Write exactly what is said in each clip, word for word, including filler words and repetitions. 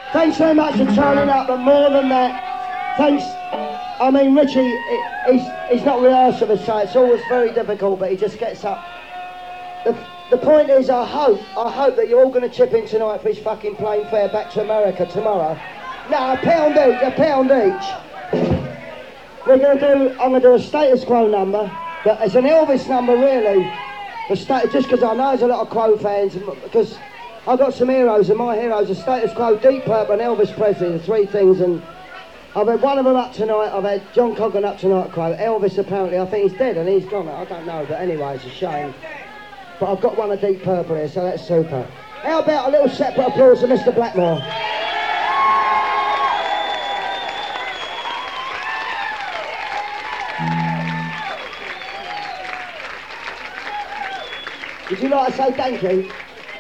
Thanks very much for turning up, but more than that, thanks. I mean, Richie, he, he's, he's not rehearsed with us, so it's always very difficult, but he just gets up. The, the point is, I hope, I hope that you're all going to chip in tonight for his fucking plane fare back to America tomorrow. No, a pound each, a pound each. We're going to do, I'm going to do a Status Quo number, but it's an Elvis number, really. The sta- just because I know there's a lot of Quo fans, because I've got some heroes, and my heroes are Status Quo, Deep Purple, and Elvis Presley, the three things, and I've had one of them up tonight, I've had John Coggan up tonight, Quo. Elvis, apparently, I think he's dead, and he's gone, I don't know, but anyway, it's a shame. But I've got one of Deep Purple here, so that's super. How about a little separate applause for Mister Blackmore? Would you like to say thank you?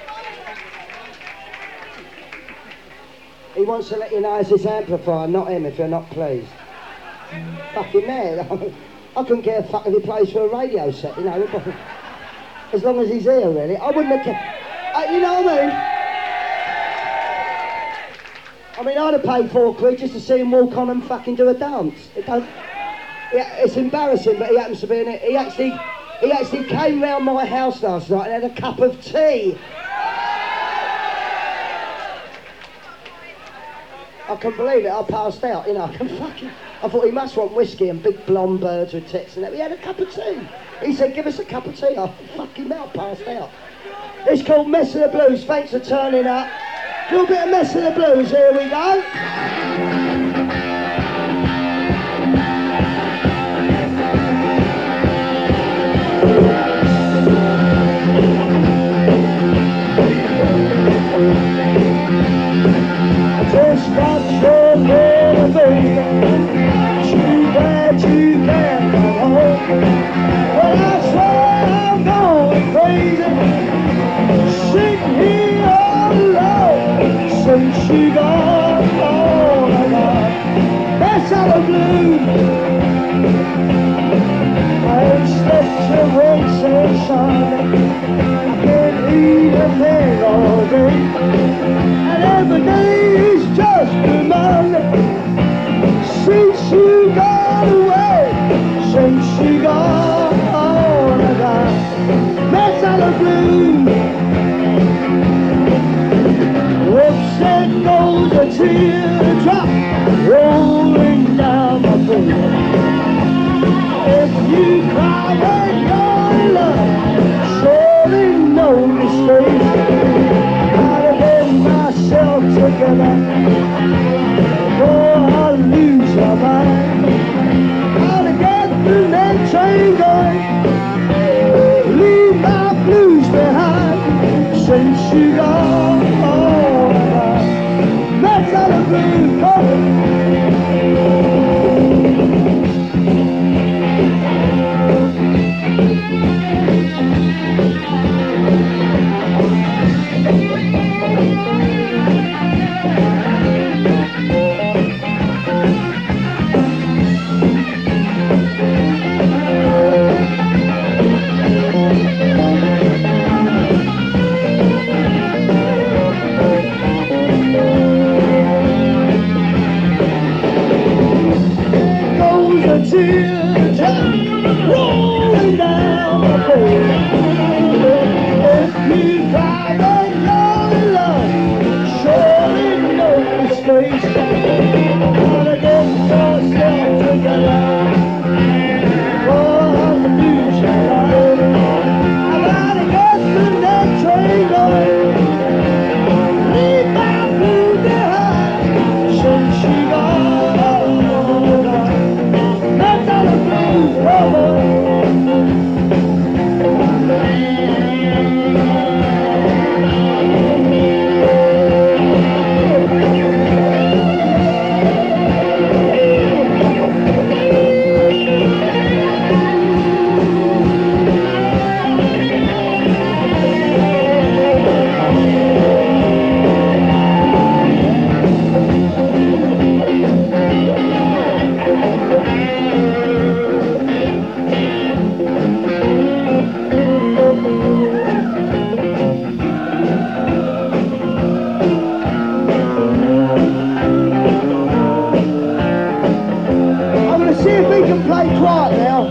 He wants to let you know it's his amplifier, not him, if you're not pleased. Fucking man. I couldn't care a fuck if he plays for a radio set, you know. As long as he's here, really. I wouldn't have cared. Uh, you know what I mean? I mean, I'd have paid four quid just to see him walk on and fucking do a dance. It don't, yeah, it's embarrassing, but he happens to be in it. He actually... He actually came round my house last night and had a cup of tea. I couldn't believe it, I passed out, you know, I can fucking... I thought he must want whiskey and big blonde birds with tits and that. He had a cup of tea. He said, give us a cup of tea. I fucking out, passed out. It's called Mess of the Blues, thanks for turning up. A little bit of Mess of the Blues, here we go. Just got your little baby. Too bad you can't come home. Well, I swear I'm going crazy, sitting here all alone. Since you gone, oh my God, that's how the blues. I ain't slept till Wednesday, Sunday. I can't eat a thing all day. And every day is just a Monday. Since you gone away, since you gone on and on, that's how the blues. Whoops, there goes a teardrop rolling down my face. If you cry when you're in love, surely no mistake. Myself together, or I'll lose my mind. Gotta get the next train going, leave my blues behind. Since you gone, oh, that's how the blues go. Teardrop rolling down the face. If you cry when you're in love, surely no mistake. Gotta get yourself together, or I'll lose your life. I gotta get the next train going, leave my blue behind. Since you gone. play quiet now.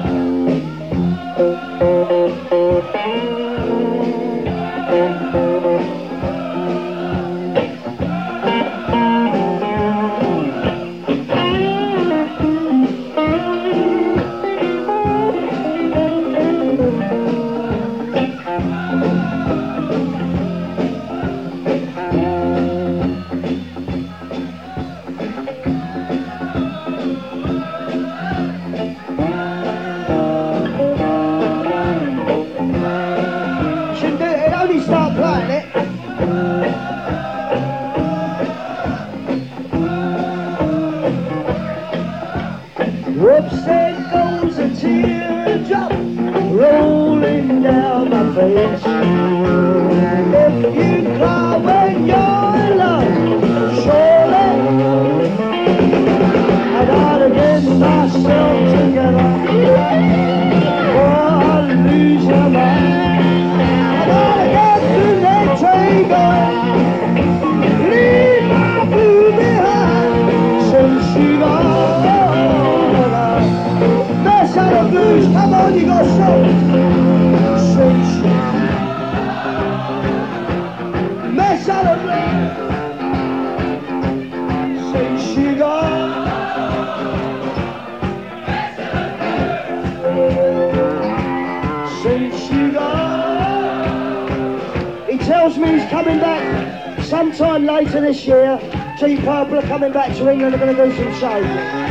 Sometime later this year, Deep Purple are coming back to England, they're going to do some shows.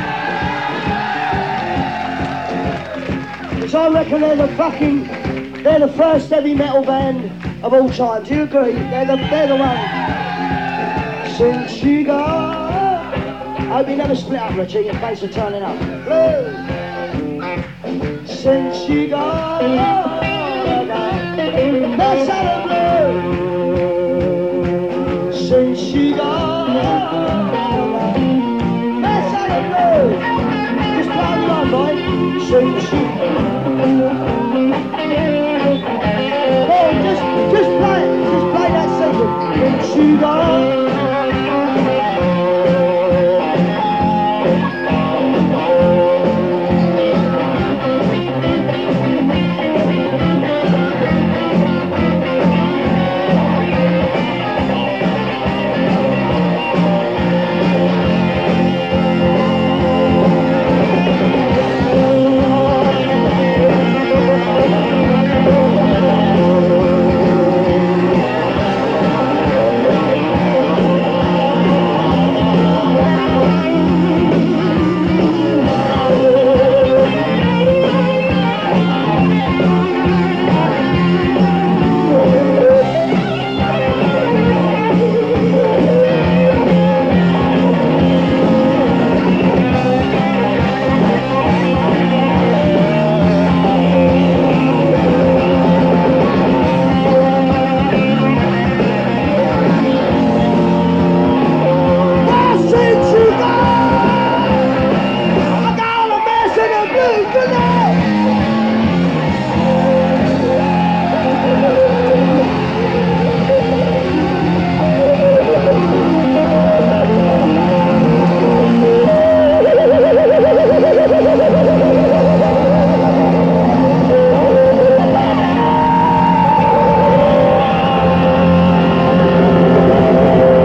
Which I reckon they're the fucking, they're the first heavy metal band of all time. Do you agree? They're the, they're the one. Since you got, I hope you never split up, Richie, in case of turning up. Since you got, let's have a blue. Since she gone, let's have a blue. Just play it on, boy. Since she oh, just, just play it. Just play that second. Since she gone.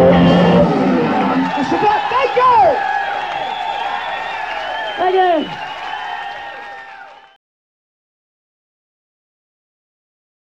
Again.